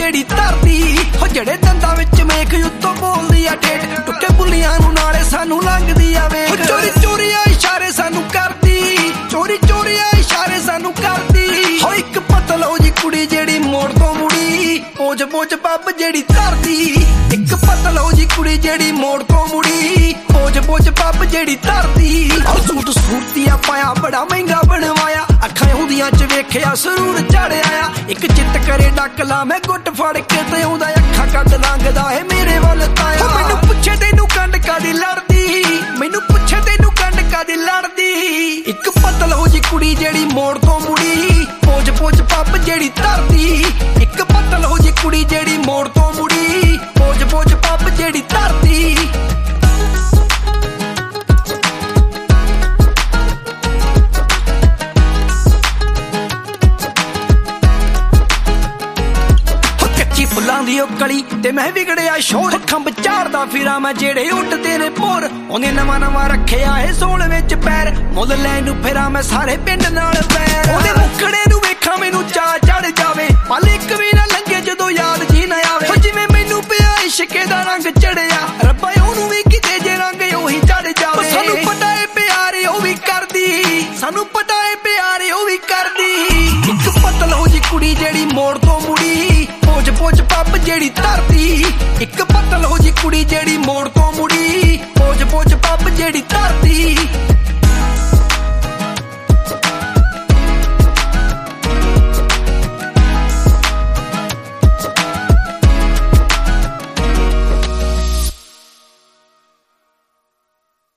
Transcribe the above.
ਜਿਹੜੀ ਧਰਤੀ ਹੋ ਜਿਹੜੇ ਦੰਦਾਂ ਵਿੱਚ ਮੇਖ ਉੱਤੋਂ ਬੋਲਦੀ ਆ ਠੇਠ ਟੁੱਕੇ ਬੁੱਲੀਆਂ ਨੂੰ ਨਾਲੇ ਸਾਨੂੰ ਲੰਘਦੀ ਆ ਵੇਖ ਚੋਰੀ ਚੋਰੀਆਂ ਇਸ਼ਾਰੇ ਸਾਨੂੰ ਕਰਦੀ ਚੋਰੀ ਚੋਰੀਆਂ ਇਸ਼ਾਰੇ ਸਾਨੂੰ ਕਰਦੀ ਹੋ ਇੱਕ ਪਤਲੋ ਜੀ ਕੁੜੀ ਜਿਹੜੀ ਮੋੜ ਤੋਂ ਮੁੜੀ ਪੋਜ ਪੋਜ ਪੱਬ ਜਿਹੜੀ ਧਰਤੀ ਇੱਕ ਪਤਲੋ ਜੀ ਕੁੜੀ ਜਿਹੜੀ ਮੋੜ ਤੋਂ ਮੁੜੀ ਪੋਜ ਪੋਜ ਪੱਬ ਜਿਹੜੀ ਧਰਤੀ ਸੂਟ ਸੂਰਤੀਆ ਪਾਇਆ ਬੜਾ ਮਹਿੰਗਾ ਬਣਵਾਇਆ ਅੱਖਾਂ ਹੁੰਦੀਆਂ ਚ ਵੇਖਿਆ ਸਰੂਰ ਚੜਿਆ ਇੱਕ ਚਿੱਤ ਕਰੇ ਡੱਕ ਲਾ ਮੈਂ ਗੁੱਟ ਫੜ ਕੇ ਤੇ ਆਉਂਦਾ ਅੱਖਾਂ ਕੱਢ ਲੰਘਦਾ ਏ ਮੇਰੇ ਵੱਲ ਤਾਇਆ ਮੈਨੂੰ ਪੁੱਛੇ ਤੈਨੂੰ ਕੰਡ ਕਾਦੀ ਲੜਦੀ ਮੈਨੂੰ ਪੁੱਛੇ ਤੈਨੂੰ ਕੰਡ ਕਾਦੀ ਲੜਦੀ ਇੱਕ ਪਤਲੋ ਜੀ ਕੁੜੀ ਜਿਹੜੀ ਮੋੜ ਤੋਂ ਮੁੜੀ ਪੋਜ ਪੋਜ ਪੱਬ ਜਿਹੜੀ ਧਰਤੀ ਇੱਕ ਪਤਲੋ ਜੀ ਕੁੜੀ ਜਿਹੜੀ ਮੋੜ ਤੋਂ ਮੁੜੀ ਪੋਜ ਪੋਜ ਪੱਬ ਜਿਹੜੀ ਧਰਤੀ ਫੁੱਲਾਂ ਦੀ ਉਹ ਕਲੀ ਤੇ ਮੈਂ ਵਿਗੜਿਆ ਸ਼ੋਰ ਖੰਭ ਝਾੜਦਾ ਫਿਰਾਂ ਮੈਂ ਜਿਹੜੇ ਉੱਡਦੇ ਨੇ ਭੋਰ ਉਹਨੇ ਨਵਾਂ ਨਵਾਂ ਰੱਖਿਆ ਏ ਸੋਲ ਵਿੱਚ ਪੈਰ ਮੁੱਲ ਲੈਣ ਨੂੰ ਫਿਰਾਂ ਮੈਂ ਸਾਰੇ ਪਿੰਡ ਨਾਲ ਪੈਰ ਉਹਦੇ ਮੁੱਕੜੇ ਨੂੰ ਵੇਖਾਂ ਮੈਨੂੰ ਚਾਹ ਚੜ ਜਾਵੇ ਪਲ ਇੱਕ ਵੀ ਨਾ ਲੰਘੇ ਜਦੋਂ ਯਾਦ ਜੀ ਨਾ ਆਵੇ ਹੋ ਜਿਵੇਂ ਮੈਨੂੰ ਪਿਆ ਇਸ਼ਕੇ ਦਾ ਰੰਗ ਚੜਿਆ ਰੱਬਾ ਉਹਨੂੰ ਵੀ ਕਿਤੇ ਜੇ ਰੰਗ ਉਹੀ ਚੜ ਜਾਵੇ ਸਾਨੂੰ ਪਤਾ ਏ ਪਿਆਰੇ ਉਹ ਵੀ ਕਰਦੀ ਸਾਨੂੰ ਪਤਾ ਏ ਪਿਆਰੇ ਉਹ ਵੀ ਕਰਦੀ ਇੱਕ ਪਤਲੋ ਜੀ ਕੁੜੀ ਜਿਹੜੀ ਮੋੜ ਤੋਂ ਮੁੜੀ ਪੋਜ ਪੋਜ ਪੱਬ ਜਿਹੜੀ ਧਰਤੀ ਇੱਕ ਪਤਲੋ ਜੀ ਕੁੜੀ ਜਿਹੜੀ ਮੋੜ ਤੋਂ ਮੁੜੀ ਪੋਜ ਪੋਜ ਪੱਬ ਜਿਹੜੀ ਧਰਤੀ